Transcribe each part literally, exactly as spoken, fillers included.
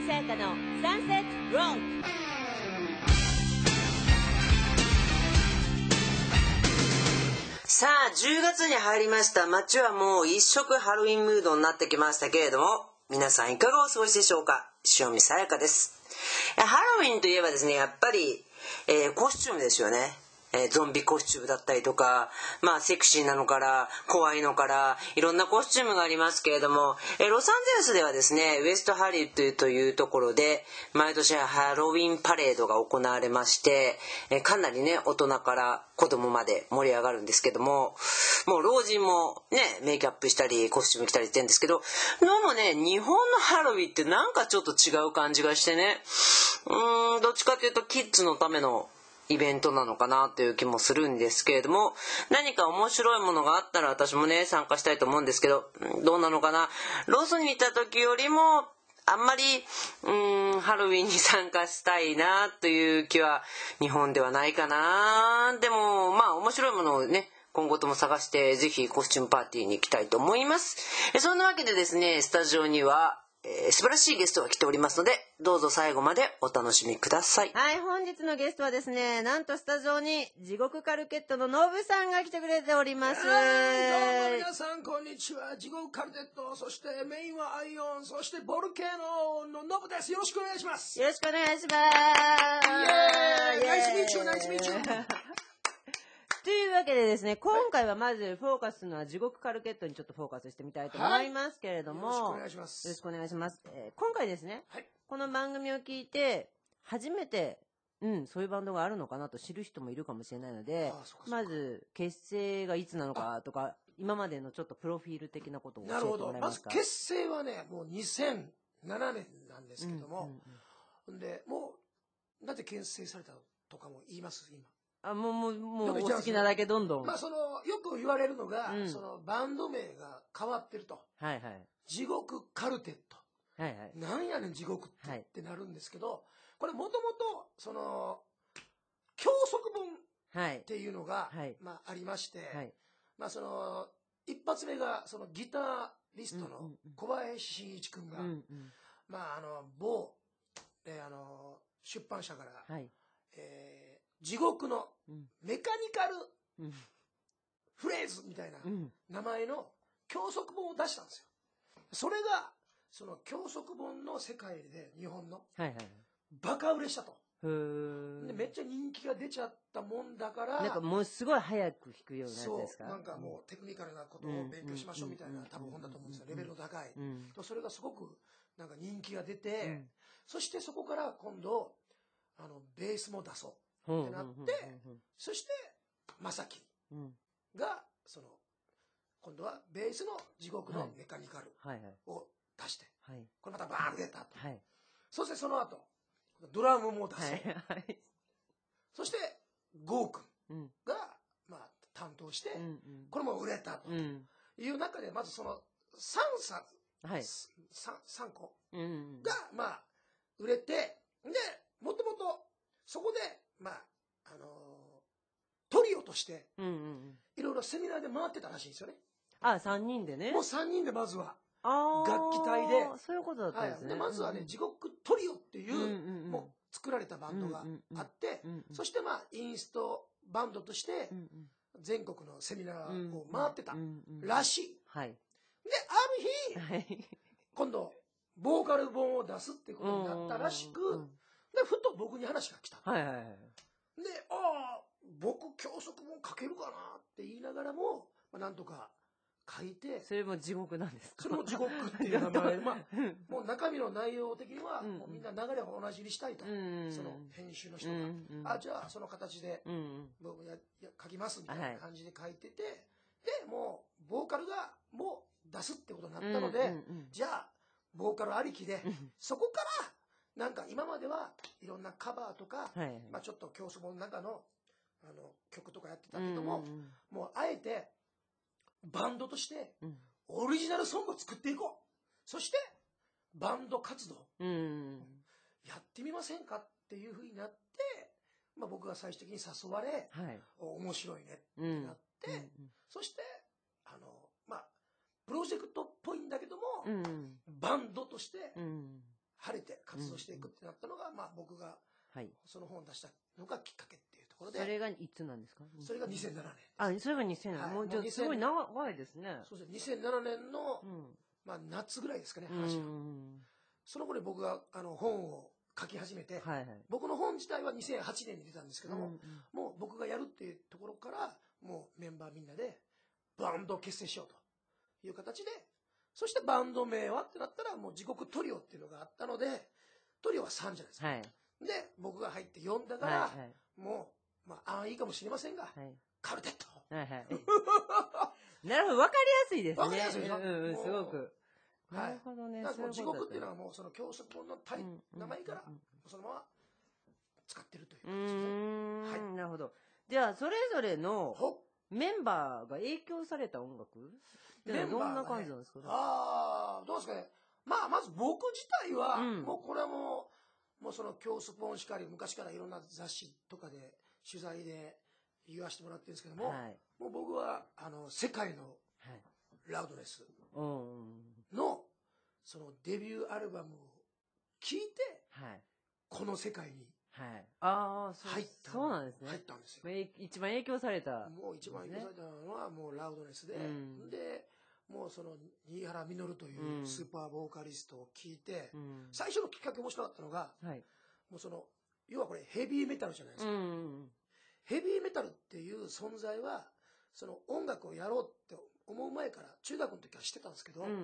見さやかのサンセットロック。 さあじゅうがつに入りました。街はもう一色ハロウィンムードになってきましたけれども、皆さんいかがお過ごしでしょうか。塩見さやかです。ハロウィンといえばですね、やっぱり、えー、コスチュームですよね。えー、ゾンビコスチュームだったりとか、まあセクシーなのから怖いのからいろんなコスチュームがありますけれども、えー、ロサンゼルスではですね、ウエストハリウッドというところで毎年ハロウィンパレードが行われまして、えー、かなりね、大人から子供まで盛り上がるんですけども、もう老人もね、メイキャップしたりコスチューム着たりしてるんですけど、でもね、日本のハロウィンってなんかちょっと違う感じがしてね、うーんどっちかというとキッズのためのイベントなのかなという気もするんですけれども、何か面白いものがあったら私もね参加したいと思うんですけど、どうなのかな。ローソンに行った時よりもあんまりうーんハロウィンに参加したいなという気は日本ではないかな。でもまあ面白いものをね今後とも探してぜひコスチュームパーティーに行きたいと思います。そんなわけでですね、スタジオにはえー、素晴らしいゲストが来ておりますので、どうぞ最後までお楽しみください。 はい、本日のゲストはですね、なんとスタジオに地獄カルケットのノブさんが来てくれております。 はい、どうも皆さんこんにちは。地獄カルテット、そしてメインはアイオン、そしてボルケーノのノブです。よろしくお願いします。 よろしくお願いします。 イエーイ、ナイスミーチュー、ナイスミーチュー。 というわけでですね、今回はまずフォーカスするのは地獄カルケットにちょっとフォーカスしてみたいと思いますけれども、 はい、よろしくお願いします。 よろしくお願いします。えー、今回ですね、 はい、 この番組を聞いて初めて、うん、そういうバンドがあるのかなと知る人もいるかもしれないので、まず結成がいつなのかとか、今までのちょっとプロフィール的なことを教えてもらえますか。 なるほど。まず結成はね、もうにせんななねんなんですけども、うんうんうん、でもうなぜ結成されたとかも言います今。 あ、もうもうもうお好きなだけどんどん。 まあそのよく言われるのが、 うん、 そのバンド名が変わってると。 はいはい。 地獄カルテット。 はいはい。 なんやねん地獄って、はい、ってなるんですけど、これもともとその教則本っていうのが、はい、まあありまして、はい、まあその一発目がそのギタリストの小林真一君が、うんうん、まああの某、えー、あの出版社から、はい、えー地獄のメカニカルフレーズみたいな名前の教則本を出したんですよ。それがその教則本の世界で日本のバカ売れしたと。でめっちゃ人気が出ちゃったもんだから、 なんかもうすごい早く弾くようなやつですか。 そうなんかもうテクニカルなことを勉強しましょうみたいな多分本だと思うんですよ。レベルの高い、うん、それがすごくなんか人気が出て、うん、そしてそこから今度あのベースも出そうってなって、そして正樹がその今度はベースの地獄のメカニカルを出して、これまたバーン出たと、そしてその後ドラムも出そう、そしてゴーくんがまあ担当して、これも売れたという中で、まずそのさんさんこがまあ売れて、でもともとそこでまああのー、トリオとしていろいろセミナーで回ってたらしいんですよね。 あ、さんにんでね。 もうさんにんでまずは楽器隊で、 そういうことだったんですね。 はい、でまずはね、地獄トリオっていう、うんうんうん、もう作られたバンドがあって、うんうんうん、そしてまあインストバンドとして全国のセミナーを回ってたらしい。はい、である日、はい、今度ボーカル本を出すってことになったらしく、うんうんうん、でふと僕に話が来た。はいはいはい、で、ああ、僕教則本書けるかなって言いながらも、まあ、なんとか書いて。 それも地獄なんですか。 それも地獄っていう名前で、まあ、もう中身の内容的には、もうみんな流れを同じにしたいと、うんうん、その編集の人が、うんうん、あ、じゃあその形で、僕やや書きますみたいな感じで書いてて、はい、で、もう、ボーカルがもう出すってことになったので、うんうんうん、じゃあ、ボーカルありきで、そこから、なんか今まではいろんなカバーとか、はい、まあちょっと教祖本の中のあの曲とかやってたけども、うんうんうん、もうあえてバンドとしてオリジナルソングを作っていこう。そしてバンド活動、うんうん、やってみませんかっていうふうになって、まあ僕が最終的に誘われ、はい、面白いねってなって、うんうんうん、そしてあのまあプロジェクトっぽいんだけども、うんうん、バンドとして晴れて活動していくってなったのが、まあ僕がその本を出したのがきっかけっていうところで。 それがいつなんですか？ それがにせんななねん。あ、それがにせんななねん。もうじゃあすごい長いですね。 そうですね。にせんななねんの、まあ夏ぐらいですかね、話が。その頃に僕があの本を書き始めて、僕の本自体はにせんはちねんに出たんですけども、もう僕がやるっていうところから、もうメンバーみんなでバンドを結成しようという形で、そしてバンド名はってなったら、もう地獄トリオっていうのがあったので、トリオはさんじゃないですか。はい、で、僕が入ってよんだから、はいはい、もう、まあ、ああ、いいかもしれませんが、はい、カルテット。はいはい、 なるほど、わかりやすいですね。 わかりやすいでしょ。 うんうん、すごく。なるほどね。 だから地獄っていうのはもうその教則本のタイ、うん、名前から、そのまま使ってるという形ですね。 はい。なるほど。じゃあ、それぞれのメンバーが影響された音楽ってどんな感じなんですかね。 ああ、どうですかね。まあ、まず僕自体は、うん、もうこれはもう、もうその教則本しかり、昔からいろんな雑誌とかで、取材で言わせてもらってるんですけども、はい、もう僕は、あの、世界のラウドネスの、そのデビューアルバムを聴いて、はい、この世界に入った、 そうなんですね。 入ったんですよ。 一番影響された、 ね。もう一番影響されたのはもうラウドネスで、うん、で、もうその新原実というスーパーボーカリストを聴いて、うん、最初のきっかけ面白かったのが、はい、もうその、要はこれヘビーメタルじゃないですか。うん、ヘビーメタルっていう存在は、その音楽をやろうって思う前から中学の時は知ってたんですけど、うんうんうん、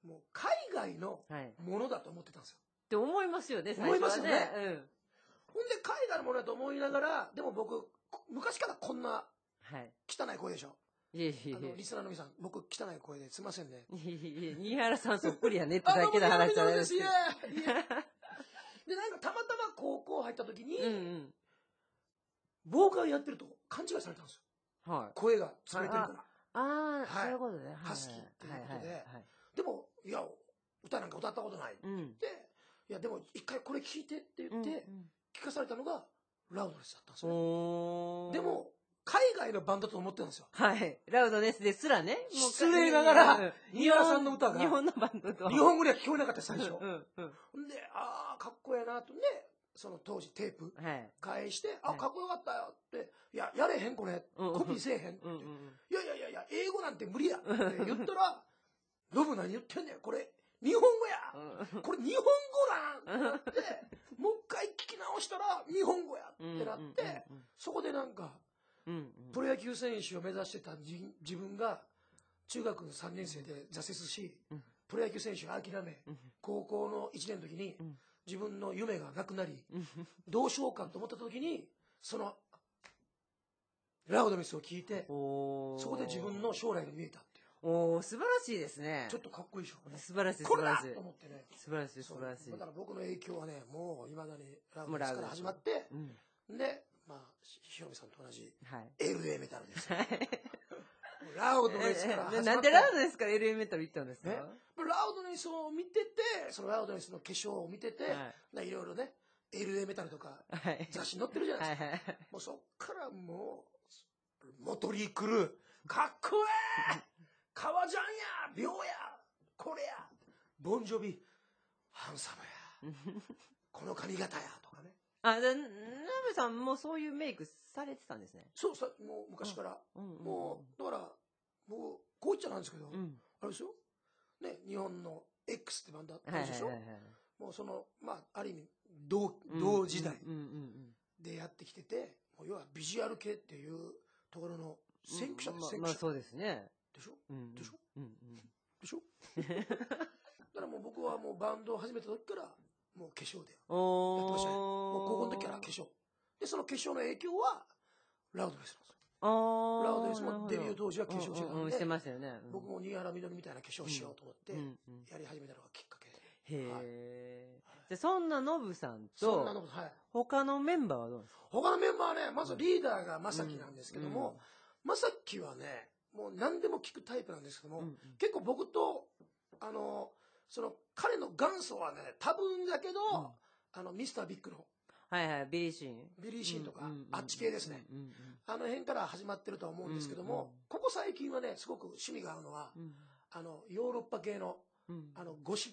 もう海外のものだと思ってたんですよ。 って思いますよね、 最初はね。思いますよね。うん、ほんで海外のものだと思いながら、でも僕、昔からこんな汚い声でしょ。はい、いえいえいえ、あのリスナーの皆さん、僕汚い声ですいませんね。 いえいえ、新原さんそっくりやねってだけの話じゃないですけど。 で、なんかたまたま高校入った時に、うんうん、ボーカルやってると勘違いされたんですよ。はい、声が作れてるから。 ああ、はい、そういうことね。 ハスキーっていうことで。はいはいはい、でも、いや、歌なんか歌ったことない。うん、で、いや、でも一回これ聞いてって言って、聞かされたのがラウドネスだったんですよね。でも、海外のバンドだと思ってるんですよ。 はい。ラウドネスですらね。 失礼ながら、新原さんの歌が。 日本のバンドと。 日本語では聞こえなかった最初。うんうん、で、ああ、かっこええなとね、その当時テープ返して、はい、あ、かっこよかったよって、いや、やれへんこれ、コピーせえへんって、うんうん、いやいやいやいや、英語なんて無理やって言ったら、ノブ何言ってんねん、これ、日本語や、これ日本語なんってなって、もう一回聞き直したら日本語やってなって、そこでなんか、うんうん、プロ野球選手を目指してた自分が中学のさんねん生で挫折し、うん、プロ野球選手を諦め、うん、高校のいちねんの時に自分の夢がなくなり、うん、どうしようかと思った時にそのラウドネスを聞いて、そこで自分の将来が見えたっていう。 おー、素晴らしいですね。 ちょっとかっこいいでしょ。 素晴らしい、 これだと思ってね。 素晴らしい、素晴らしい。 だから僕の影響はね、もう未だにラウドネスから始まって、うん、で、まあ、ひろみさんと同じ エルエー メタルです。はい、ラウドネスから始まって。 なんでラウドネスから エルエー メタル行ったんですか？ ラウドネスを見てて、そのラウドネスの化粧を見てて、はい、いろいろね、エルエー メタルとか雑誌に載ってるじゃないですか。はいはい、もうそっからもう、モトリークルー、かっこええ革ジャンや、秒や、これや、ボンジョビ、ハンサムや、この髪型や、とかね。 あ、で、ナベさんもそういうメイクされてたんですね。 そうさ、もう昔から。うんうん、もう、だから、もう、こう言っちゃなんですけど、うん、あれですよ。ね、日本の X ってバンドあったでしょ、はいはいはいはい、もうその、まあ、ある意味、同、同時代でやってきてて、もう要はビジュアル系っていうところの先駆者です、先駆者。 まあそうですね。 でしょ、うん、でしょ、うんうん、でしょだからもう僕はもうバンドを始めた時から、もう化粧でやってましたね。もう高校の時から化粧。で、その化粧の影響は、ラウドネスなんですよ。ラウドネスもデビュー当時は化粧してたんで、 してましたよね。 僕も新原みのりみたいな化粧しようと思って、やり始めたのがきっかけで。 へえ。で、そんなノブさんと、他のメンバーはどうですか？ 他のメンバーはね、まずリーダーがまさきなんですけども、まさきはね、もう何でも聞くタイプなんですけども、結構僕と、あの、その彼の元祖はね、多分だけど、うん、あのミスタービッグのはいはいビリーシーンビリーシーンとか、うんうんうん、あっち系ですね、うんうん、あの辺から始まってるとは思うんですけども、うんうん、ここ最近はねすごく趣味が合うのは、うん、あのヨーロッパ系の、うん、あのゴシック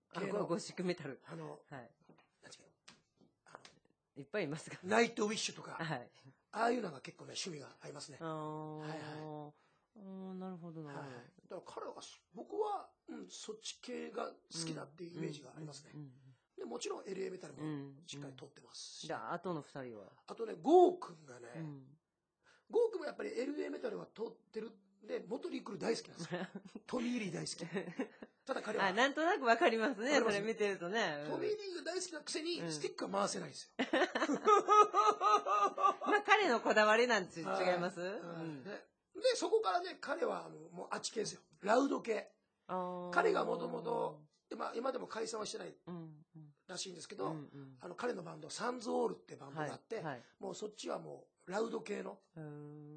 系のゴシックメタル。 あの、 はい。 何違う。 いっぱいいますか。 ナイトウィッシュとか、 はい。 ああいうのが結構ね、趣味が合いますね。 ああ。 はいはい。 ああ、なるほどなるほど。 はい。だから彼は、僕は、うん、そっち系が好きだっていうイメージがありますね。で、もちろん エルエー メタルもしっかり撮ってますし。 じゃあ、あとの二人はあとね、ゴーくんがね、ゴーくんもやっぱり エルエー メタルは撮ってるんで、元リクル大好きなんですよ。トミー・リー大好き。ただ彼は。 あ、なんとなくわかりますね。それ見てるとね。 トミー・リーが大好きなくせに、スティックは回せないんですよ。 まあ、彼のこだわりなんて違います？で、 そこからね、彼はもうあっち系ですよ。ラウド系。彼がもともと、まあ、今でも解散はしてないらしいんですけど、あの彼のバンド、サンズ・オールってバンドがあって、もうそっちはもうラウド系の、うん、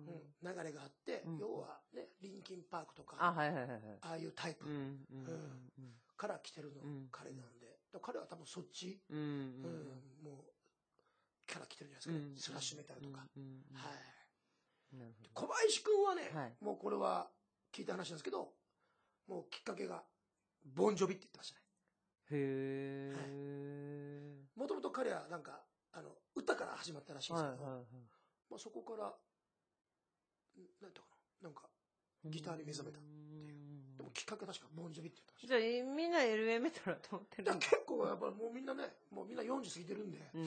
流れがあって、要はね、リンキンパークとか、ああいうタイプ、うん、から来てるの、彼なんで。彼は多分そっち、うんうん、もう、から来てるんじゃないですかね。スラッシュメタルとか。はい。小林くんはね、はい、もうこれは聞いた話なんですけど、もうきっかけが、ボンジョビって言ってましたね。へー。もともと彼はなんか、あの、歌から始まったらしいんですけど、はいはいはい、まあそこから、なんとかな、なんか、ギターに目覚めたっていう。でもきっかけ確かボンジョビって言ってました。 じゃあみんな エルエー メタルだと思ってるんだ。 結構やっぱりもうみんなね、もうみんなよんじゅう過ぎてるんで、うんうん、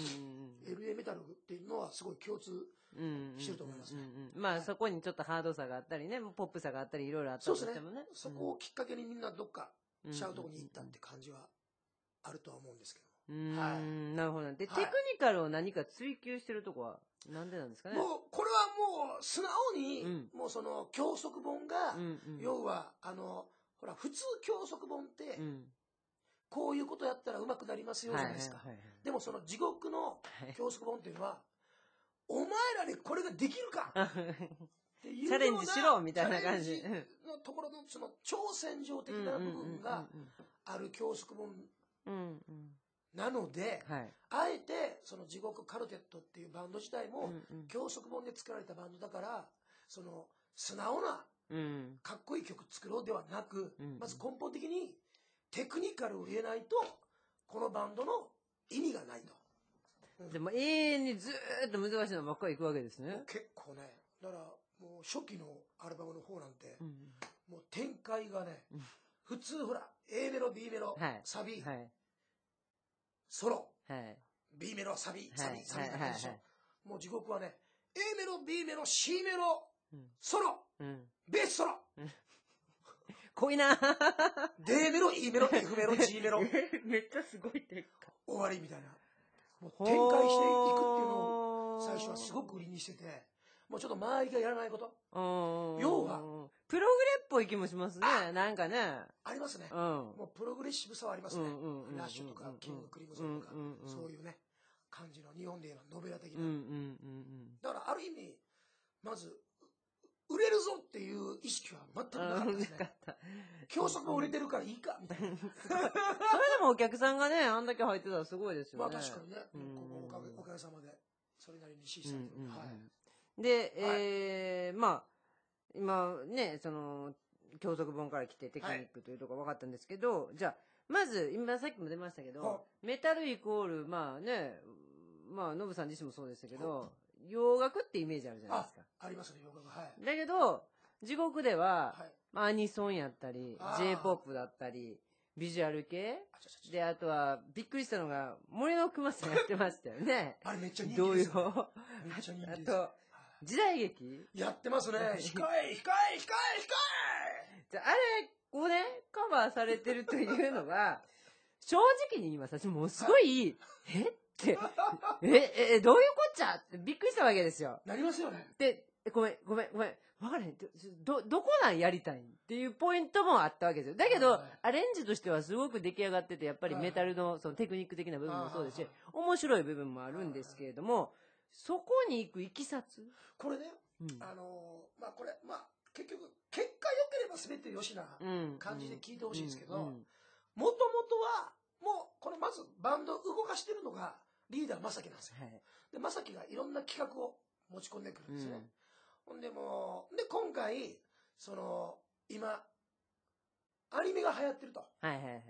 エルエー メタルっていうのはすごい共通してると思いますね。 まあ、はい、そこにちょっとハードさがあったりね、ポップさがあったりいろいろあったとしてもね。 そこをきっかけにみんなどっかちゃうとこに行ったって感じはあるとは思うんですけど。 うん、はい、なるほど。で、はい、テクニカルを何か追求してるとこはなんでなんですかね。 もうこれはもう素直に、うん、もうその教則本が、うんうん、要はあのほら普通教則本って、うん、こういうことやったら上手くなりますよじゃないですか。でもその地獄の教則本っていうのは、はい、お前らにこれができるかっていうチャレンジしろみたいな感じのところのその挑戦状的な部分がある教則本なので、はい、あえてその地獄カルテットっていうバンド自体も教則本で作られたバンドだから、その素直なかっこいい曲作ろうではなく、まず根本的にテクニカルを入れないとこのバンドの意味がないと。 でも永遠にずーっと難しいのばっかりいくわけですね。 結構ね、だからもう初期のアルバムの方なんて、うん、もう展開がね、うん、普通ほら A メロ B メロ、はい、サビ、はい、ソロ、はい、B メロサビ、サビ、サビな感じでしょ。もう地獄はね A メロ B メロ C メロ、うん、ソロ、うん、ベースソロ、うん、 濃いな D メロ E メロ F メロ G メロめっちゃすごい展開終わりみたいな、もう展開していくっていうのを最初はすごく売りにしてて、もうちょっと周りがやらないこと。要はプログレっぽい気もしますね。なんかね。 ありますね。うん、もうプログレッシブさはありますね。ラッシュとかキングクリムゾンとか、そういうね感じの日本で言えばノベラ的な。だからある意味まず売れるぞっていう意識は全くなかったですね。教則が売れてるからいいかみたいな。それでもお客さんがねあんだけ入ってたらすごいですよね。 まあ確かにね。おかげおかげさまでそれなりに支持されてる。はい。 で、えー、まあ、今ね、その、教則本から来てテクニックというところが分かったんですけど、はい、じゃあ、まず、今さっきも出ましたけど、メタルイコール、まあね、まあ、ノブさん自身もそうでしたけど、洋楽ってイメージあるじゃないですか。 あ、ありますね、洋楽。はい。 だけど、地獄では、はい、まあ、アニソンやったり、J-ポップ だったり、ビジュアル系で、あとは、びっくりしたのが、森の熊さんやってましたよね。 あれめっちゃ人気です、ね。 童謡。 めっちゃ人気です。 あと、時代劇やってますね。控え、控え、控え、控えじゃあ、あれをね、カバーされてるというのは、正直に言います。私もうすごい、はい、えって、え、え、どういうこっちゃってびっくりしたわけですよ。 なりますよね。 で、ごめん、ごめん、ごめん。わからへん。ど、どこなんやりたいっていうポイントもあったわけですよ。だけど、アレンジとしてはすごく出来上がってて、やっぱりメタルのそのテクニック的な部分もそうですし、面白い部分もあるんですけれども、そこに行くいきさつこれね、うん、あのー、まあこれ、まあ結局、結果良ければ全てよしな感じで聞いてほしいんですけど、もともとは、もう、これまずバンド動かしてるのがリーダーまさきなんですよ。はい、で、まさきがいろんな企画を持ち込んでくるんですね。うん、ほんでもう、で、今回、その、今、アニメが流行ってると。はいはいはい。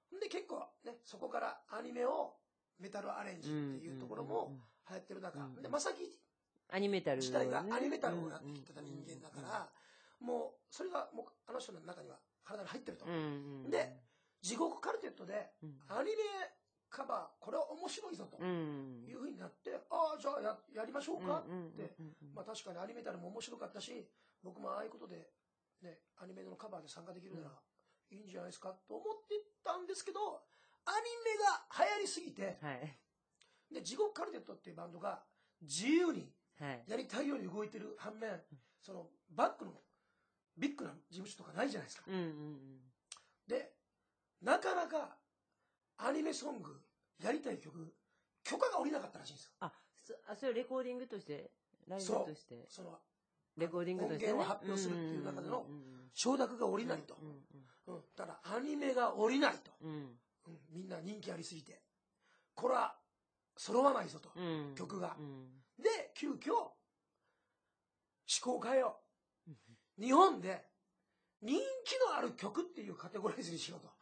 で結構ね、そこからアニメをメタルアレンジっていうところも流行ってる中、で、まさきアニメタル自体がアニメタルをやってきてた人間だから、もう、それがもうあの人の中には体に入ってると。で、地獄カルテットでアニメカバー、これは面白いぞというふうになって、ああ、じゃあ や, やりましょうかって、まあ確かにアニメタルも面白かったし、僕もああいうことで、ね、アニメのカバーで参加できるならいいんじゃないですかと思ってたんですけど、アニメが流行りすぎて、はい、で、地獄カルテットっていうバンドが自由にやりたいように動いてる反面、はい、そのバックのビッグな事務所とかないじゃないですか。うんうんうん、で、なかなかアニメソングやりたい曲、許可が下りなかったらしいんですよ。 あ、そ, それレコーディングとしてライブとして。 そのレコーディングとして、ね、 音源を発表するっていう中での承諾が下りないと。だからアニメが下りないと、うんうん。みんな人気ありすぎて。これは揃わないぞと、うん、曲が、うん。で、急遽、思考を変えよう。日本で人気のある曲っていうカテゴライズにしようと。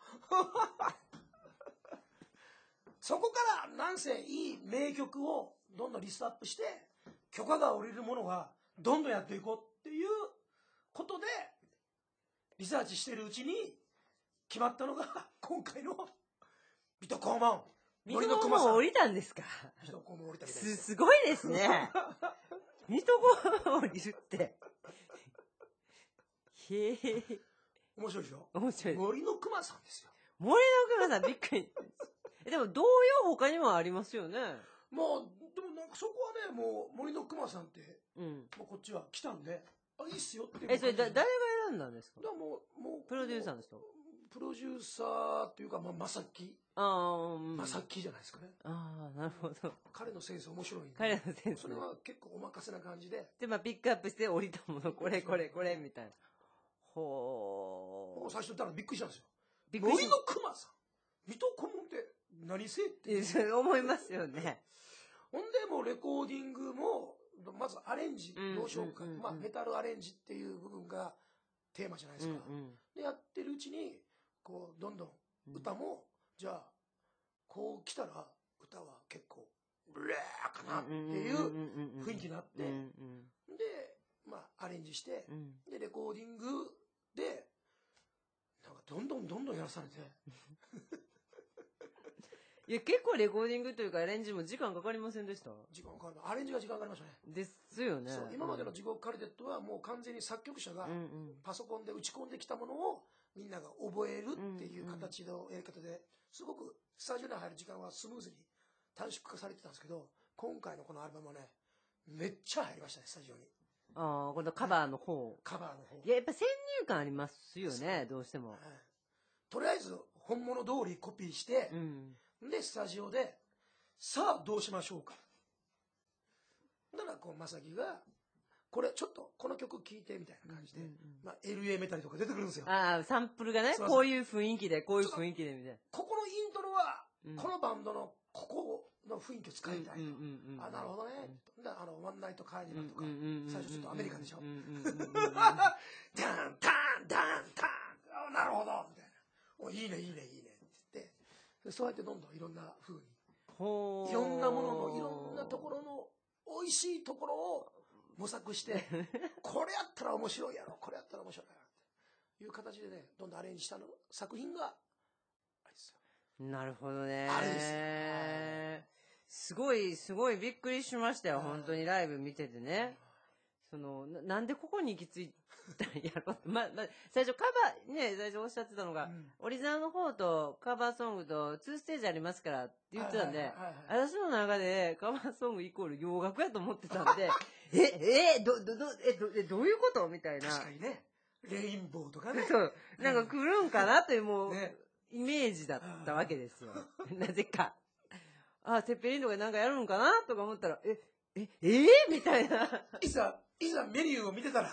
そこからなんせいい名曲をどんどんリストアップして、許可が下りるものはどんどんやっていこうっていうことで、リサーチしてるうちに決まったのが今回の水戸黄門。 水戸黄門降りたんですか？ 水戸黄門降りたみたいです。 す、すごいですね。水戸黄門降りるって。へえ。 面白いでしょ？ 面白い。 森の熊さんですよ。 森の熊さんびっくり。でも童謡他にもありますよね。 もう、でもなんかそこはね、もう森の熊さんって、うん、もうこっちは来たんで、あ、いいっすよっていう。 え、それだ誰が選んだんですか？ だもう、もう、 プロデューサーの人？ プロデューサーっていうか、まあ、まさき。ああ、うん。まさきじゃないですかね。 ああ、なるほど。 彼のセンス面白いんで。 彼のセンス。 それは結構お任せな感じで。 で、まあ、ピックアップして降りたもの、これ、これ、これ、みたいな。ほー。 最初言ったらびっくりしたんですよ。びっくりした。森の熊さん。水戸黄門って何せって。 思いますよね。 ほんで、もうレコーディングも、まずアレンジ、どうしようか。まあ、メタルアレンジっていう部分がテーマじゃないですか。うんうん、で、やってるうちに、こう、どんどん歌も、うん、じゃあ、こう来たら、歌は結構、ブレーかなっていう雰囲気になって、で、まあ、アレンジして、うん、で、レコーディングで、なんか、どんどんどんどんやらされて。 いや、結構レコーディングというかアレンジも時間かかりませんでした？ 時間かかる。アレンジが時間かかりましたね。 ですよね。 そう、今までの地獄カルテットはもう完全に作曲者がパソコンで打ち込んできたものをみんなが覚えるっていう形のやり方で、すごくスタジオに入る時間はスムーズに短縮化されてたんですけど、今回のこのアルバムはね、めっちゃ入りましたね、スタジオに。 ああ、このカバーの方。 カバーの方。 いや、やっぱ先入観ありますよね、どうしても。はい、 とりあえず本物通りコピーして、うんで、スタジオで、さあ、どうしましょうか。だから、こう、まさきが、これ、ちょっと、この曲聴いて、みたいな感じで、うんうんうん、まあ、エルエー メタルとか出てくるんですよ。 ああ、サンプルがね、こういう雰囲気で、こういう雰囲気で、みたいな。 ここのイントロは、うん、このバンドの、ここの雰囲気を使いたいと。うんうんうん、あ、なるほどね。うん、あの、ワンナイトカーニバルとか、うんうんうん、最初ちょっとアメリカでしょ。ダン、タン、ダン、タン、なるほど、みたいな。お、いいね、いいね、いいね。そうやってどんどんいろんな風にいろんなもののいろんなところの美味しいところを模索してこれやったら面白いやろこれやったら面白いやろっていう形でねどんどんアレンジしたの作品があれですよ。なるほどね。 あれですよ。すごいすごいびっくりしましたよ本当にライブ見ててね。その な, なんでここに行き着いたんやろって、まま、最初カバーね最初おっしゃってたのが、うん、オリジナルの方とカバーソングとツーステージありますからって言ってたんで、私の中でカバーソングイコール洋楽やと思ってたんでええどどどえどえどういうことみたいな。 確かにねレインボーとかねそうなんか来るんかなというもう、ね、イメージだったわけですよなぜかあセッペリンとかなんかやるんかなとか思ったらえええー、みたいないざいざメニューを見てたら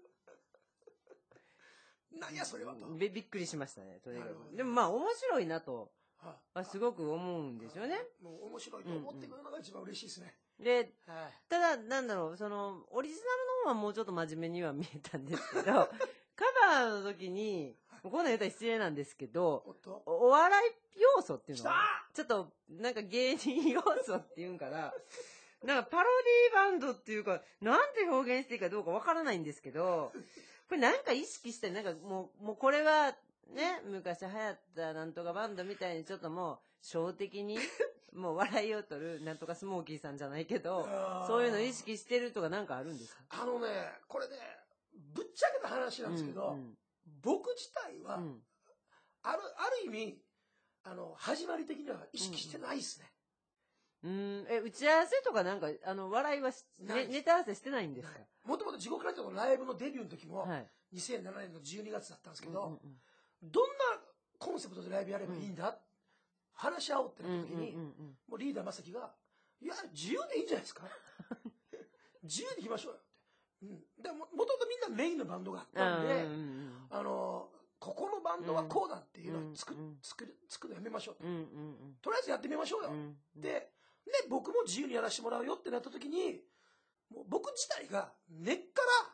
何やそれはとび, びっくりしましたねとにかく。でもまあ面白いなと、はあ、すごく思うんですよね。 もう面白いと思ってくれるのが一番嬉しいですね。 で、はい、ただなんだろうそのオリジナルの方はもうちょっと真面目には見えたんですけどカバーの時にこんなん言ったら失礼なんですけど、 おっとおお笑い要素っていうの来たちょっと、なんか芸人要素っていうんかな。なんかパロディバンドっていうか、なんて表現していいかどうかわからないんですけど、これなんか意識して、なんかもう、もうこれはね、昔流行ったなんとかバンドみたいにちょっともう、小的に、もう笑いを取る、なんとかスモーキーさんじゃないけど、そういうの意識してるとかなんかあるんですか？ あのね、これね、ぶっちゃけた話なんですけど、 うんうん、 僕自体は、 うん、 ある、ある意味、あの、始まり的には意識してないですね。 うん、え、打ち合わせとかなんか、あの、笑いはし、ね、ネタ合わせしてないんですか？ もともと地獄ラジオのライブのデビューの時も、 はい、 にせんななねんのじゅうにがつだったんですけど、 うんうんうん、 どんなコンセプトでライブやればいいんだ、うん、話し合おうってなった時に、 うんうんうんうん、 もうリーダーまさきが、いや、自由でいいんじゃないですか自由でいきましょうよって。うん、でもともとみんなメインのバンドがあったんで、うんうんうん、あの、ここのバンドはこうだっていうのを作る、うんうん、作る、作るのやめましょうと、うんうんうん。とりあえずやってみましょうよ、うんうん。で、で、僕も自由にやらせてもらうよってなった時に、もう僕自体が根っから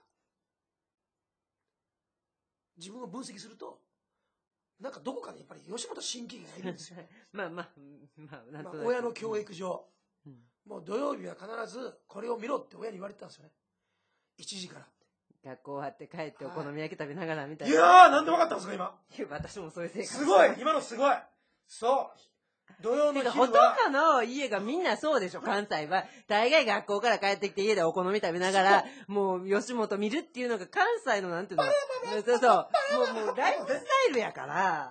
自分を分析すると、なんかどこかにやっぱり吉本新喜劇がいるんですよ。 まあまあ、まあ、なんとなく、 まあ、親の教育上、 うん、 もう土曜日は必ずこれを見ろって親に言われてたんですよね。いちじから。 学校終わって帰ってお好み焼き食べながらみたいな。 いやー、なんで分かったんですか、今。 いや、私もそういう生活。 すごい今のすごいそう。土曜の昼は。 ほとんどの家がみんなそうでしょ、関西は。大概学校から帰ってきて家でお好み食べながら、もう吉本見るっていうのが関西のなんていうの。そうそう。もう、もうライフスタイルやから。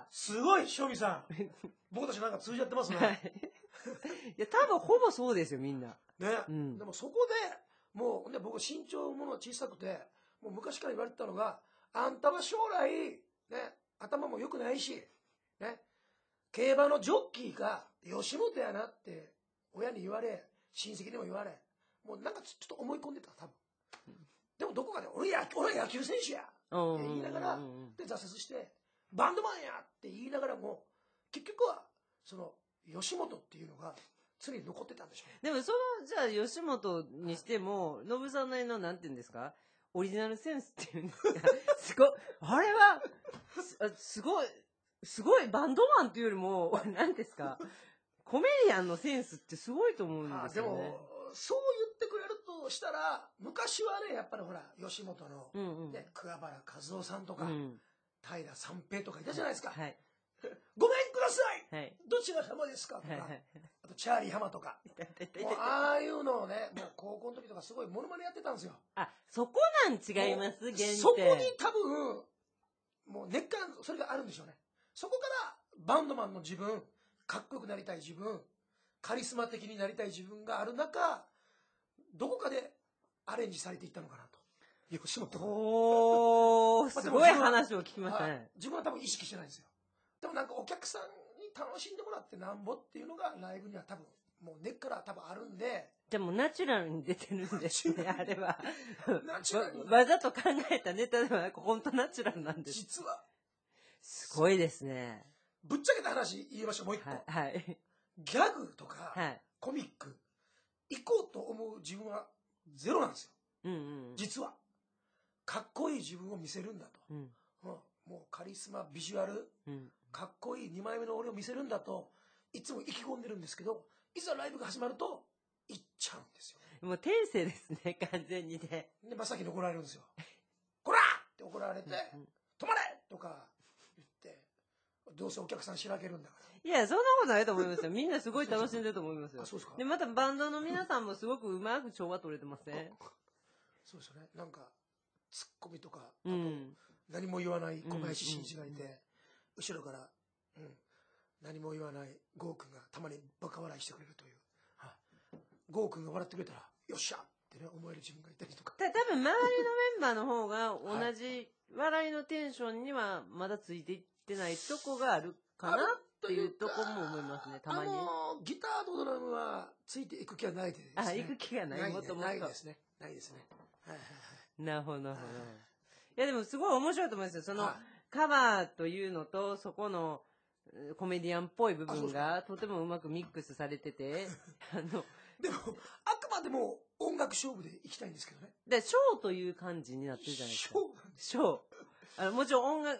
すごい、塩見さん。僕たちなんか通じ合ってますね。 いや、多分ほぼそうですよ、みんな。 ね。うん、でもそこで、もう、ね、僕身長もの小さくて、もう昔から言われてたのが、あんたは将来、ね、頭も良くないし、ね、競馬のジョッキーが吉本やなって親に言われ、親戚にも言われ、もうなんかちょっと思い込んでた、多分。でもどこかで俺や、俺は野球選手やって言いながら、で、挫折して、バンドマンやって言いながらも、結局は、その、吉本っていうのが、常に残ってたんでしょう。 でもその、じゃあ吉本にしても、ノブさんなりのなんて言うんですか、オリジナルセンスっていうんですか、すごい、あれは、す、すごい、すごいバンドマンっていうよりも、何ですか、コメディアンのセンスってすごいと思うんですよね。 でも、そう言ってくれるとしたら、昔はね、やっぱりほら、吉本の、うんうん、ね、桑原和夫さんとか、うん、平三平とかいたじゃないですか。はい、ごめんください、はい、どちら様ですかとか、はいはい、あとチャーリー浜とか、もうああいうのをね、もう高校の時とかすごいモノマネやってたんですよ。 あ、そこなん違います、原点。 そこに多分、もう根っからそれがあるんでしょうね。そこからバンドマンの自分、かっこよくなりたい自分、カリスマ的になりたい自分がある中、どこかでアレンジされていったのかなと。吉本が。 おー、すごい話を聞きましたね。 自分は多分意識してないんですよ。でもなんかお客さんに楽しんでもらってなんぼっていうのがライブには多分、もう根っから多分あるんで。 でもナチュラルに出てるんですね、あれは。 ナチュラルに。 わ, わざと考えたネタではなく、本当ナチュラルなんです。 実は。 すごいですね。 ぶっちゃけた話言いましょう、もう一個。はい。はい、ギャグとか、はい、コミック、行こうと思う自分はゼロなんですよ。うんうんうん、実は。かっこいい自分を見せるんだと。うんうん、もうカリスマ、ビジュアル、うん、かっこいいにまいめの俺を見せるんだと、いつも意気込んでるんですけど、いざライブが始まると、行っちゃうんですよ。 もう天性ですね、完全にね。 で、まさきに怒られるんですよ。こらって怒られて、うんうん、止まれとか言って、どうせお客さんしらけるんだから。 いや、そんなことないと思いますよ。みんなすごい楽しんでると思いますよ。 あ、そうですか。 で、またバンドの皆さんもすごくうまく調和取れてますね。 そうですよね。なんか、ツッコミとか、あと、うん、何も言わない小林慎一がいて、うんうんうん、後ろから、うん、何も言わないゴーくんがたまにバカ笑いしてくれるという。はあ、ゴーくんが笑ってくれたら、よっしゃってね、思える自分がいたりとか。 た多分周りのメンバーの方が同じ笑いのテンションにはまだついていってないとこがあるかなっていうとこも思いますね、たまに。 あの、ギターとドラムはついていく気はないですね。 あ、いく気がない、ないもっともっと。 ないですね。ないですね。はいはいはい。 なるほど、なるほど。いやでもすごい面白いと思いますよ。その、カバーというのと、そこのコメディアンっぽい部分がとてもうまくミックスされてて、あの、 でも、あくまでも音楽勝負でいきたいんですけどね。 で、ショーという感じになってるじゃないですか。 ショーなんです。 ショー。あのもちろん音楽、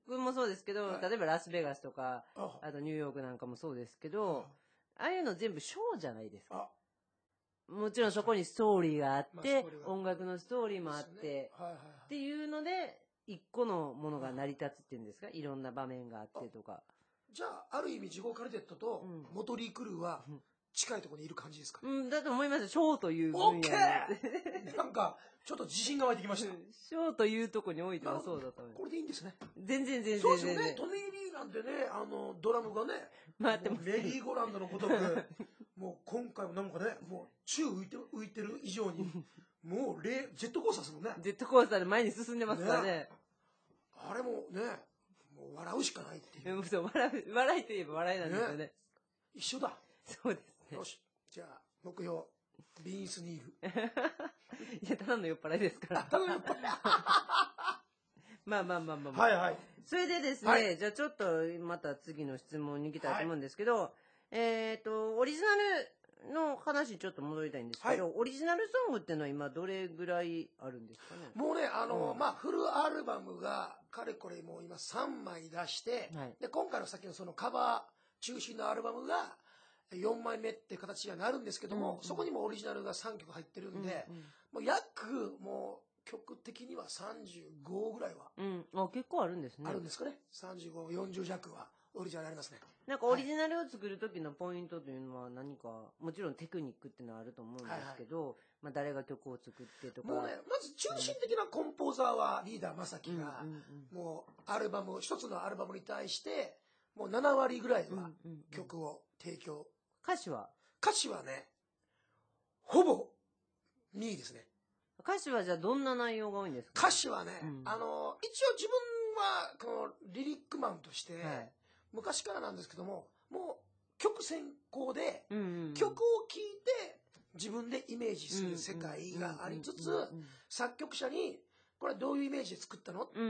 曲もそうですけど、 はい、 例えばラスベガスとか、あ, あとニューヨークなんかもそうですけど、ああいうの全部ショーじゃないですか。もちろんそこにストーリーがあって、まあ、音楽のストーリーもあって、ねはいはいはい、っていうので、一個のものが成り立つっていうんですか、いろんな場面があってとか。 じゃあ、ある意味、ジゴカルテットとモトリー・クルーは近いところにいる感じですかね。 うん、だと思います。ショーという分野に。 オッケーなんか、ちょっと自信が湧いてきました。 ショーというところにおいてはそうだと思います。 これでいいんですね。 全然全然そうですよね。トニー・リーなんてね、あの、ドラムがね、 回ってます。 メリーゴランドのごとく、もう今回もなんかね、もう宙浮いて浮いてる以上に、もうレジェットコースターですもんね。 ジェットコースターで前に進んでますからね。ねあれもね、もう笑うしかないっていう。 そう笑う笑いといえば笑いなんですよね。ね一緒だ。 そうですね。 よし。じゃあ、目標、ビーンスニール。 いや、ただの酔っ払いですから。 ただの酔っ払い。 まあまあまあまあ、まあ。はいはい。 それでですね、はい、じゃあちょっとまた次の質問に行きたいと思うんですけど、はい、えっと、オリジナルの話にちょっと戻りたいんですけど、はい、オリジナルソングっていうのは今どれぐらいあるんですかね？ もうね、あの、うん、まあ、フルアルバムが、かれこれもう今さんまい出して、はい、で、今回のさっきのそのカバー中心のアルバムがよんまいめって形にはなるんですけども、うんうん、そこにもオリジナルがさんきょく入ってるんで、うんうん、もう約、もう、曲的にはさんじゅうごぐらいは、 うん、あ結構あるんですね。 あるんですかね。さんじゅうご、よんじゅう弱はオリジナルありますね。 なんかオリジナルを作る時のポイントというのは何か、もちろんテクニックっていうのはあると思うんですけど、はいはい、まあ誰が曲を作ってとか。 もうね、まず中心的なコンポーザーはリーダー正樹が、もうアルバム、一つのアルバムに対して、もうななわりぐらいは曲を提供。うんうんうん、 歌詞は歌詞はね、ほぼにいですね。 歌詞はじゃあどんな内容が多いんですか？ 歌詞はね、うん、あの、一応自分はこのリリックマンとして、はい、昔からなんですけども、もう曲先行で、曲を聴いて自分でイメージする世界がありつつ、作曲者に、これどういうイメージで作ったの？うん、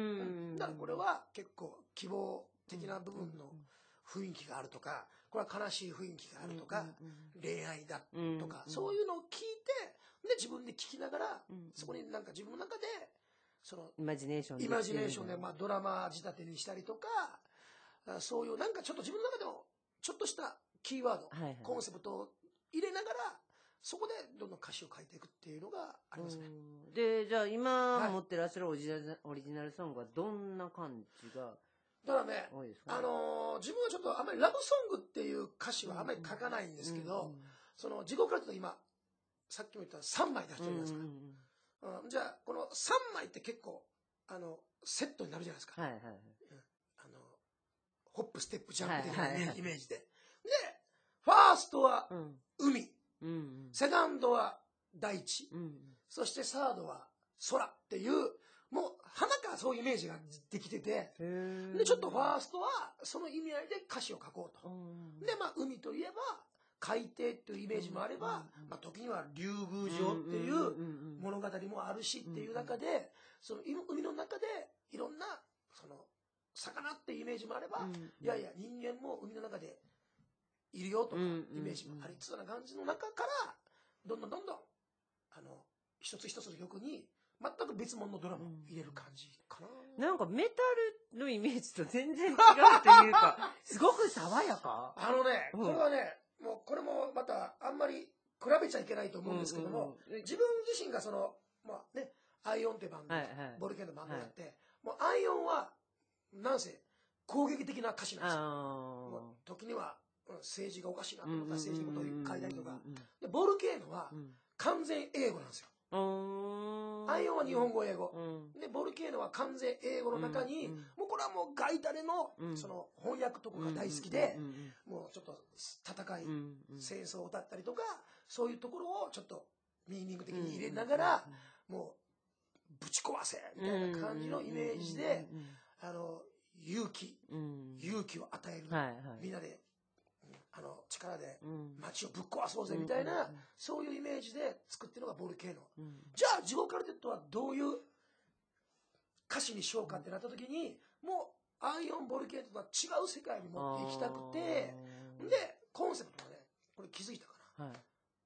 だからこれは結構希望的な部分の雰囲気があるとか、これは悲しい雰囲気があるとか、恋愛だとか、そういうのを聞いて、で、自分で聴きながら、うんうん、そこになんか自分の中で、その、 イマジネーションで。 イマジネーションで、まあドラマ仕立てにしたりとか、そういうなんかちょっと自分の中でも、ちょっとしたキーワード、はいはい、コンセプトを入れながら、そこでどんどん歌詞を書いていくっていうのがありますね。 で、じゃあ今持ってらっしゃるオリジナル、はい、オリジナルソングはどんな感じがだからね、多いですかね、あのー、自分はちょっとあんまりラブソングっていう歌詞はあんまり書かないんですけど、うんうん、その、自己カルテと今、さっきも言ったさんまい出してるじゃないですか。うんうんうん、じゃあ、このさんまいって結構、あの、セットになるじゃないですか。はいはいはい。うん、あの、ホップ、ステップ、ジャンプ的なイメージで。で、ファーストは海。うんうん、セカンドは大地。うんうん、そしてサードは空っていう、もう、花からそういうイメージができてて、で、ちょっとファーストはその意味合いで歌詞を書こうと。で、まあ、海といえば、海底っていうイメージもあれば、うんうんうん、まあ、時には竜宮城っていう物語もあるしっていう中で、その海の中でいろんなその魚っていうイメージもあれば、うんうん、いやいや人間も海の中でいるよとかイメージもありつつな感じの中からどんどんどんどんあの一つ一つの曲に全く別物のドラマを入れる感じかな。 なんかメタルのイメージと全然違うというかすごく爽やか。 あのね、これはね、もうこれもまたあんまり比べちゃいけないと思うんですけども、うんうんうん、自分自身がそのまあねアイオンってバンド、はいはい、ボルケンのバンドやって、はい、もうアイオンはなんせ攻撃的な歌詞なんですよ。もう時には政治がおかしいなと思ったら政治のことを書いたりとか、でボルケーノは完全英語なんですよ。アイオンは日本語英語、うん、でボルケーノは完全英語の中に、うんうん、もうこれはもうガイタレの、うん、その翻訳とかが大好きで、うんうんうん、もうちょっと戦い、うんうん、戦争を歌ったりとかそういうところをちょっとミーニング的に入れながら、うんうんうん、もうぶち壊せみたいな感じのイメージで、うんうんうん、あの勇気、うん、勇気を与える、はいはい、みんなであの力で街をぶっ壊そうぜみたいな、うん、そういうイメージで作ってるのがボルケーノ、うん、じゃあジゴカルテットはどういう歌詞にしようかってなった時にもうアイオンボルケーノとは違う世界に持っていきたくてでコンセプトがねこれ気づいたかな、はい、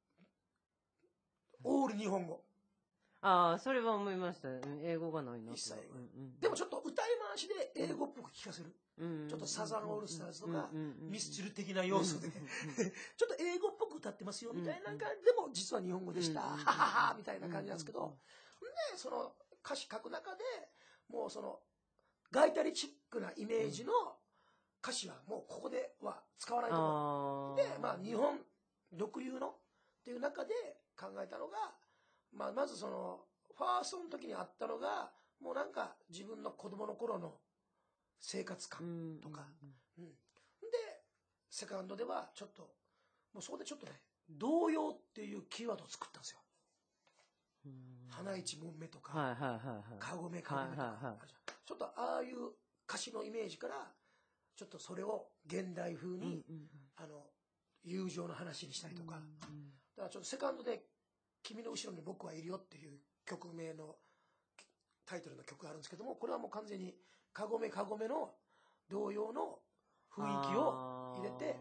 オール日本語。 ああそれは思いました。英語がないな。 一切英語、うんうん、でもちょっと歌い話で英語っぽく聞かせる。ちょっとサザンオールスターズとかミスチル的な要素でちょっと英語っぽく歌ってますよみたいな感じでも実は日本語でしたはははみたいな感じなんですけど、でその歌詞書く中でもうそのガイタリチックなイメージの歌詞はもうここでは使わないと思う。でまあ日本独有のっていう中で考えたのが、まあ、まずそのファーストの時にあったのがもうなんか自分の子供の頃の生活感とか、うん、でセカンドではちょっともうそこでちょっとね童謡っていうキーワードを作ったんですよ。花一門目とかかごめかごめとかちょっとああいう歌詞のイメージからちょっとそれを現代風に、うんうん、あの友情の話にしたりとか、うんうん、だからちょっとセカンドで「君の後ろに僕はいるよ」っていう曲名のタイトルの曲があるんですけども、これはもう完全にかごめかごめの童謡の雰囲気を入れて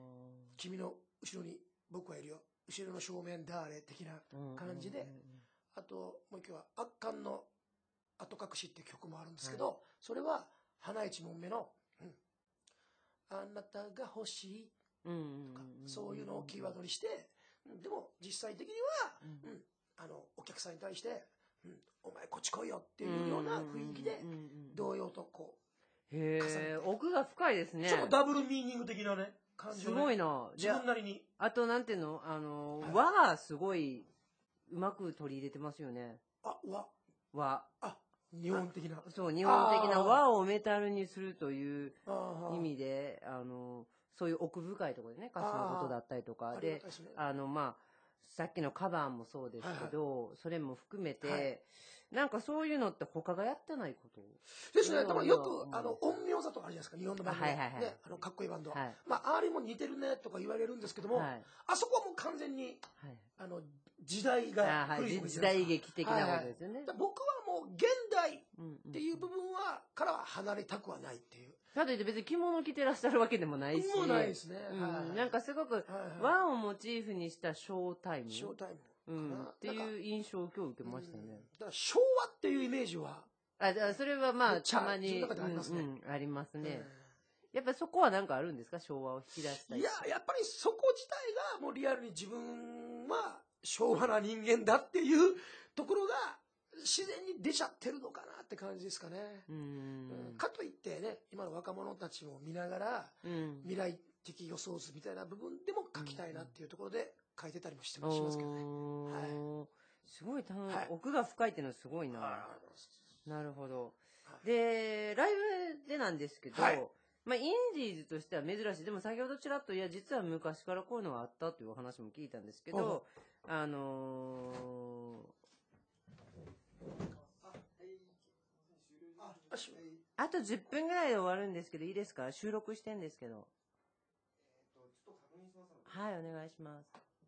「君の後ろに僕はいるよ」「後ろの正面誰」的な感じで、うんうんうん、あともう一曲は「圧巻の後隠し」っていう曲もあるんですけど、はい、それは花一門目の、うん、あなたが欲しいとかそういうのをキーワードにして、でも実際的には、うんうん、あのお客さんに対してうん、お前こっち来いよっていうような雰囲気で童謡とこうへえ奥が深いですね。 ちょっとダブルミーニング的なね感じを、ね、 すごいな。 自分なりにあとなんていうのあの、はい、和がすごいうまく取り入れてますよね。 あ和和あ日本的なそう日本的な和をメタルにするという意味であのそういう奥深いところでね歌詞のことだったりとかで、あのまあさっきのカバーもそうですけど、はいはい、それも含めて、はい、なんかそういうのって他がやってないことですね。多分よく、うん、あの陰陽座とかあるじゃないですか、日本のバンドで、はいはいはいね、あのかっこいいバンド、はい、まああれも似てるねとか言われるんですけども、はい、あそこはもう完全に、はい、あの時代が古い、はい、時代劇的なことですよね。 はいはい、僕はもう現代っていう部分はからは離れたくはないっていう。 かといって別に着物着てらっしゃるわけでもないし。 もうないですね。 うんはいはい、なんかすごく和をモチーフにしたショータイム。 ショータイム。 うん、っていう印象を今日受けましたね。 だから昭和っていうイメージはあそれはまあたまにありますね、 うんうん、ありますね。やっぱりそこは何かあるんですか、昭和を引き出したい。 いややっぱりそこ自体がもうリアルに自分は昭和な人間だっていうところが自然に出ちゃってるのかなって感じですかね。うん、うん、かといってね今の若者たちを見ながら、うん、未来的予想図みたいな部分でも書きたいなっていうところで書いてたりもしてますけどね。はい、 すごいた、はい、奥が深いっていうのはすごいな。なるほど。でライブでなんですけど、はい、まあ、インディーズとしては珍しい。でも先ほどちらっといや実は昔からこういうのがあったというお話も聞いたんですけど、あのー、あとじゅっぷんぐらいで終わるんですけどいいですか？収録してんですけど。はい、お願いします。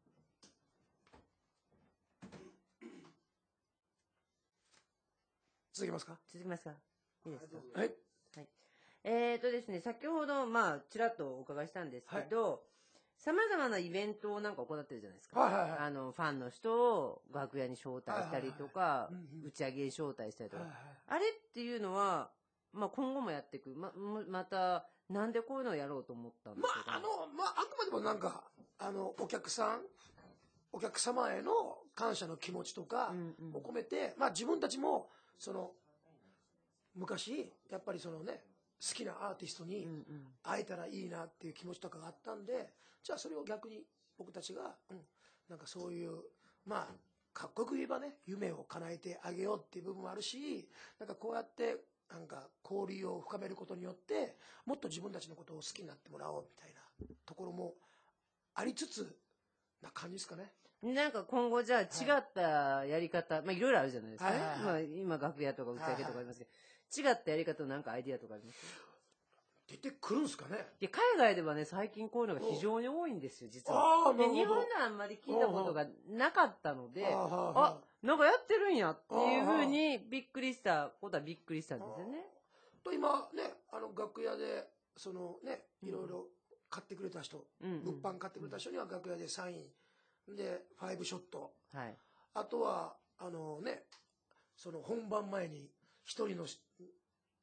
続きますか？ 続きますか？いいですか？ はい。 はい。えーとですね、先ほど、まあ、ちらっとお伺いしたんですけど、さまざまなイベントをなんか行ってるじゃないですか。 はいはいはい、 あの、ファンの人を楽屋に招待したりとか、打ち上げに招待したりとか。はいはい、あれっていうのは、まあ、今後もやっていく。ま、また、なんでこういうのをやろうと思ったんですか？ まあ、あの、まあ、あくまでもなんか、あの、お客さん、お客様への感謝の気持ちとかを込めて、うんうん、まあ、自分たちも、その、昔、やっぱりそのね、好きなアーティストに会えたらいいなっていう気持ちとかがあったんで、じゃあそれを逆に僕たちが、うん、なんかそういう、まあ、かっこよく言えばね、夢を叶えてあげようっていう部分もあるし、なんかこうやって、なんか交流を深めることによって、もっと自分たちのことを好きになってもらおうみたいなところもありつつな感じですかね。 なんか今後じゃあ違ったやり方、はい、まあいろいろあるじゃないですかね。はいはいはい、まあ今楽屋とか打ち上げとかありますけど、はいはい、違ったやり方のなんかアイディアとかあります？ 出てくるんですかね。 で海外ではね最近こういうのが非常に多いんですよ実は。で日本ではあんまり聞いたことがなかったので、あなんかやってるんやっていうふうにびっくりしたことはびっくりしたんですよね。 と今ねあの楽屋でそのねいろいろ買ってくれた人、うん、物販買ってくれた人には楽屋でサインでファイブショット、はい、あとはあのねその本番前に一人の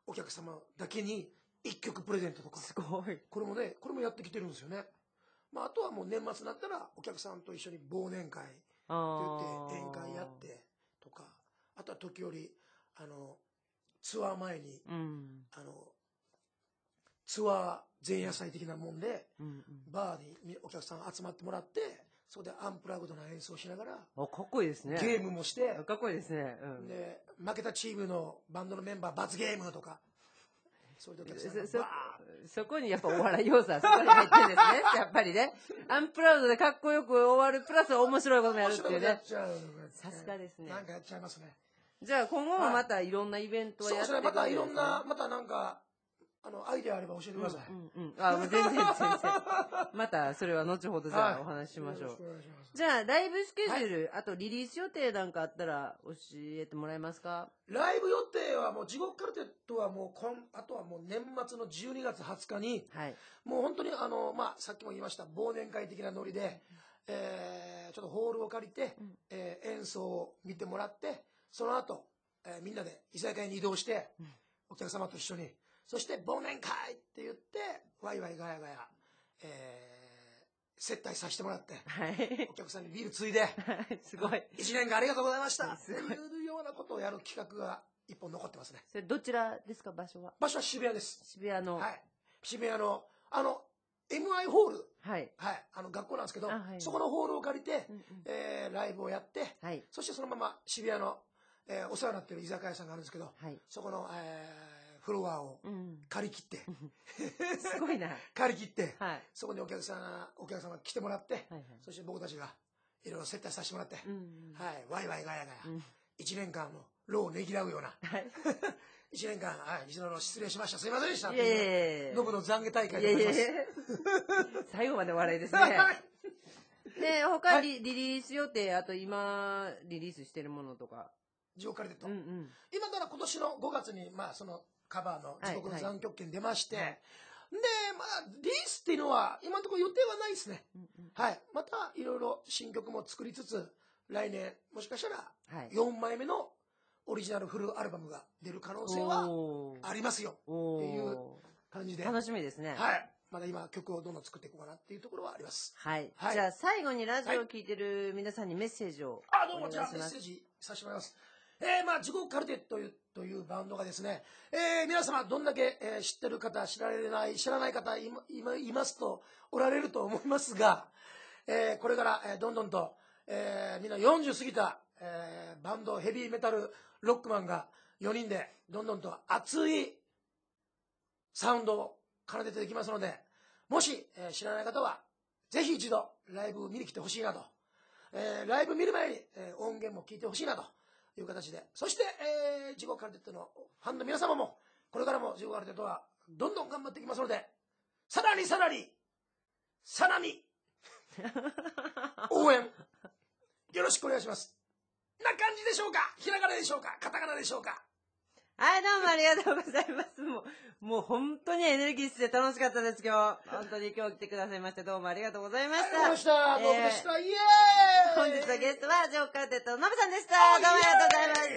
お客様だけにいっきょくプレゼントとか。 すごい。 これもね、これもやってきてるんですよね。まあ、あとはもう年末になったらお客さんと一緒に忘年会って言って宴会やってとか、あとは時折、あの、ツアー前に、うん、あの、ツアー前夜祭的なもんで、うんうん、バーにお客さん集まってもらって、そこでアンプラグドな演奏しながら、 あ、かっこいいですね。 ゲームもして、 かっこいいですね。 うん、で、負けたチームのバンドのメンバー罰ゲームとか、そういうお客さんがそ, そ, そこにやっぱお笑い要素はそこに入ってるんですね。やっぱりね。アンプラウドでかっこよく終わる、プラス面白いこともやるっていうね。さすがですね。 なんかやっちゃいますね。 じゃあ今後もまたいろんなイベントをやっていくんですか？ そうですね、またいろんな、またなんか、あの、アイデアあれば教えてください。 うんうんうん、あ、もう全然全然。またそれは後ほどじゃあお話ししましょう。はい、じゃあライブスケジュール、はい、あとリリース予定なんかあったら教えてもらえますか？ ライブ予定はもう地獄カルテットはもうこん、あとはもう年末のじゅうにがつはつかに、はい、もう本当にあの、まあ、さっきも言いました忘年会的なノリで、うん、えー、ちょっとホールを借りて、うん、えー、演奏を見てもらって、その後、えー、みんなで居酒屋に移動して、うん、お客様と一緒に、そして忘年会って言って、ワイワイガヤガヤ、えー、接待させてもらって、はい、お客さんにビールついで、 すごい。 一年間ありがとうございましたっていうようなことをやる企画が一本残ってますね。 それどちらですか、場所は？ 場所は渋谷です。 渋谷の。 はい。渋谷の、あの、エムアイ ホール。はい。はい。あの、学校なんですけど、はい、そこのホールを借りて、うんうん、えー、ライブをやって、はい、そしてそのまま渋谷の、えー、お世話になっている居酒屋さんがあるんですけど、はい、そこの、えー、フロアを借り切って、うん、 すごいな。 借り切って、はい、そこにお客さん、お客さんが来てもらって、はいはい、そして僕たちがいろいろ接待させてもらって、うんうん、はい、ワイワイガヤガヤ、うん、一年間の労をねぎらうような、はい、一年間、はい、一度の失礼しました、すいませんでした。いやいやいやノブの懺悔大会でございます。いやいや最後まで笑いですね。で、他リ、はい、リリース予定、あと今、リリースしてるものとか。 ジオカルテット。うんうん、今から今年のごがつに、まあ、その、カバーの地獄の残曲権出まして、はいはい、で、まあ、リリースっていうのは今のところ予定はないですね。うんうん、はい。またいろいろ新曲も作りつつ、来年もしかしたらよんまいめのオリジナルフルアルバムが出る可能性はありますよっていう感じで。 楽しみですね。 はい。まだ今曲をどんどん作っていこうかなっていうところはあります。 はい。はい、じゃあ最後にラジオを聞いてる皆さんにメッセージをお願いします。 あ、どうもじゃあメッセージさせてもらいます。えー、まあ、地獄カルテットという、というバンドがですね、えー、皆様どんだけ、えー、知ってる方、知られない、知らない方い、い、いますと、おられると思いますが、えー、これから、えー、どんどんと、えー、みんなよんじゅう過ぎた、えー、バンド、ヘビーメタルロックマンがよにんで、どんどんと熱いサウンドを奏でていきますので、もし、えー、知らない方は、ぜひ一度ライブを見に来てほしいなと。えー、ライブ見る前に、えー、音源も聞いてほしいなと。いう形で。そして、えー、地獄カルテットのファンの皆様も、これからも地獄カルテットはどんどん頑張っていきますので、さらにさらに、さらに、応援、よろしくお願いします。な感じでしょうか？ひらがなでしょうか？カタカナでしょうか？ はい、どうもありがとうございます。もう、もう本当にエネルギッシュで楽しかったです、今日。本当に今日来てくださいまして、どうもありがとうございました。 ありがとうございました。どうもでした。イエーイ。 本日のゲストは、ジョーカルテットのノブさんでした。どうもありがとうございました。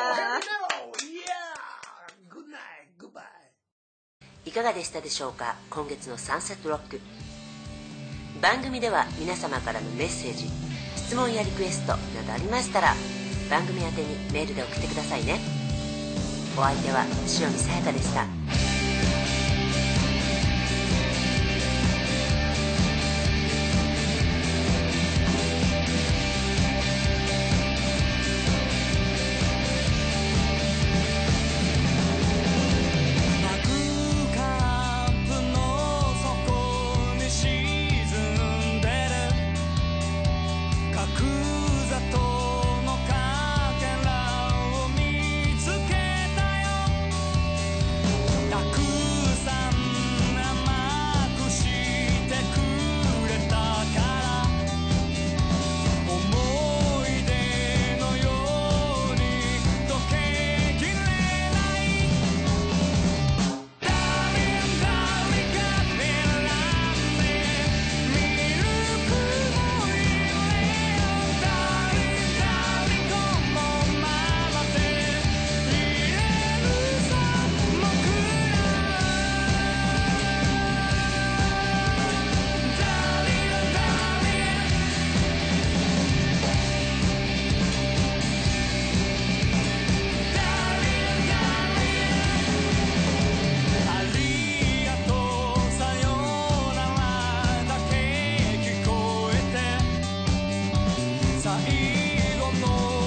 いかがでしたでしょうか？今月のサンセットロック。番組では皆様からのメッセージ、質問やリクエストなどありましたら、番組宛てにメールで送ってくださいね。お相手は塩見さやかでした。 最後の